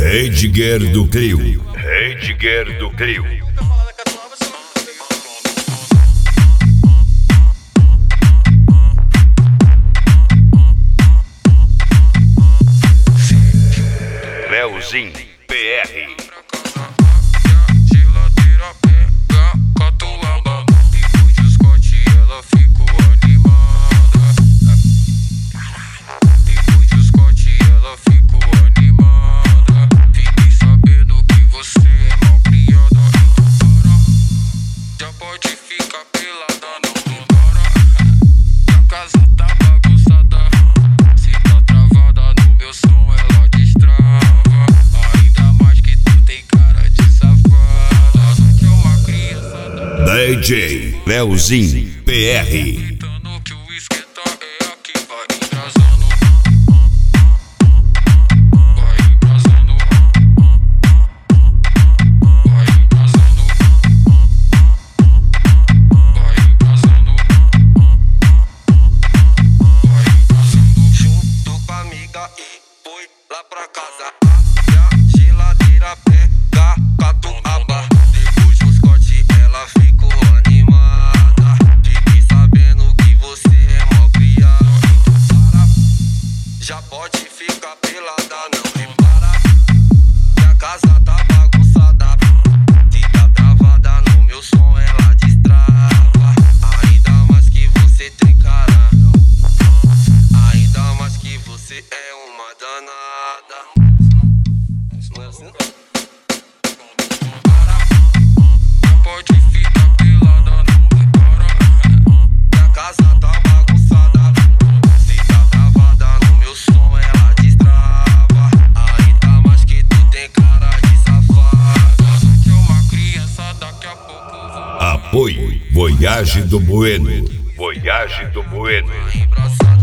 Edgar do Clio. Edgar do Clio. Leozinho PR. DJ Leozinho PR. Junto com a amiga e foi lá pra casa. A geladeira pega catuaba. Depois do Scott ela ficou animada. Fiquei sabendo que você é mal criado. Então para, já pode ficar pelada, não repara que a casa tá bagunçada. Se tá travada no meu som ela destrava. Ainda mais que você tem cara, ainda mais que você é uma danada. Isso não é assim? Pode ficar pelada, não repara que a casa tá bagunçada. Se tá travada no meu som ela destrava. Ainda mais que tu tem cara de safada. Que é uma criança, daqui a pouco vou. Apoio Voyage do Bueno. Voyage do Bueno. Embraçada.